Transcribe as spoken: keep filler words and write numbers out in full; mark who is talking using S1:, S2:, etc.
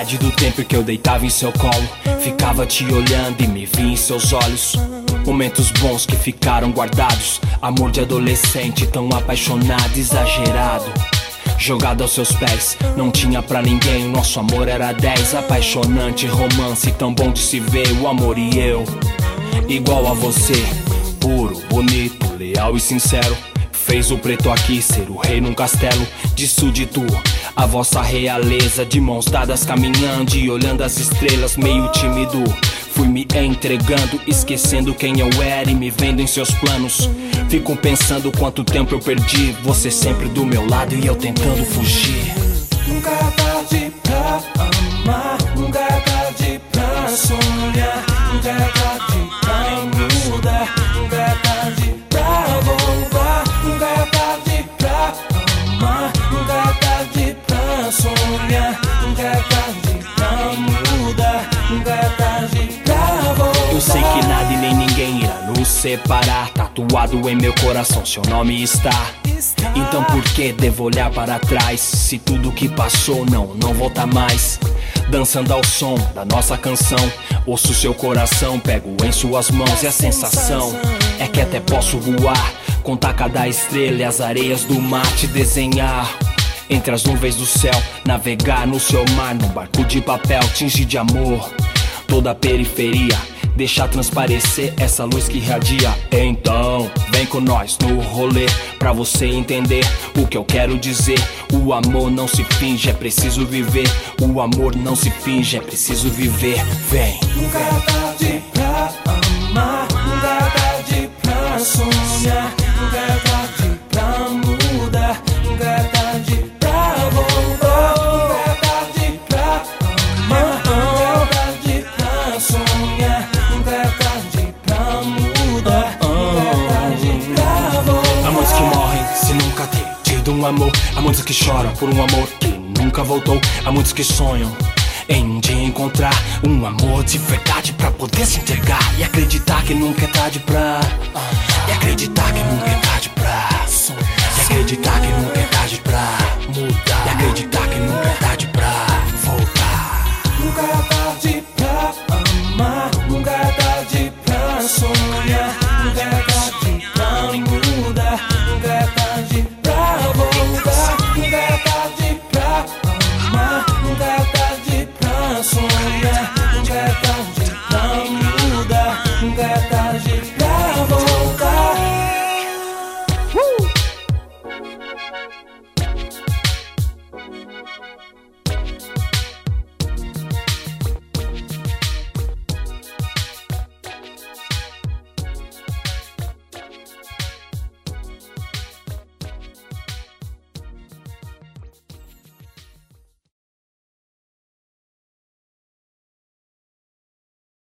S1: Saudade do tempo que eu deitava em seu colo, ficava te olhando e me via em seus olhos. Momentos bons que ficaram guardados, amor de adolescente tão apaixonado, exagerado. Jogado aos seus pés, não tinha pra ninguém, nosso amor era dez. Apaixonante, romance tão bom de se ver, o amor e eu, igual a você. Puro, bonito, leal e sincero, fez o preto aqui ser o rei num castelo de súdito. A vossa realeza, de mãos dadas caminhando e olhando as estrelas, meio tímido. Fui me entregando, esquecendo quem eu era e me vendo em seus planos. Fico pensando quanto tempo eu perdi, você sempre do meu lado e eu tentando fugir.
S2: Nunca é tarde pra amar, nunca é tarde pra sonhar, nunca é tarde pra mudar, nunca é tarde pra voltar, nunca é tarde pra amar, nunca é tarde pra sonhar, nunca é tarde pra mudar, nunca é tarde pra voltar.
S1: Eu sei que nada e nem ninguém irá nos separar, tatuado em meu coração seu nome está. Então por que devo olhar para trás, se tudo que passou não, não volta mais? Dançando ao som da nossa canção, ouço seu coração, pego em suas mãos e a sensação é que até posso voar, contar cada estrela e as areias do mar, te desenhar entre as nuvens do céu, navegar no seu mar, num barco de papel, tingir de amor toda a periferia, deixar transparecer essa luz que irradia. Então, vem com nós no rolê, pra você entender o que eu quero dizer. O amor não se finge, é preciso viver. O amor não se finge, é preciso viver. Vem.
S2: Nunca é tarde pra amar, nunca é tarde pra sonhar, nunca é tarde pra mudar, nunca é tarde pra voltar, nunca é tarde pra amar, nunca é tarde pra sonhar, nunca é tarde pra mudar, nunca é tarde pra voltar.
S1: Há muitos que morrem se nunca ter tido um amor, há muitos que choram por um amor que nunca voltou, há muitos que sonham em um dia encontrar um amor de verdade pra poder se entregar e acreditar que nunca é tarde pra, e acreditar que nunca é tarde.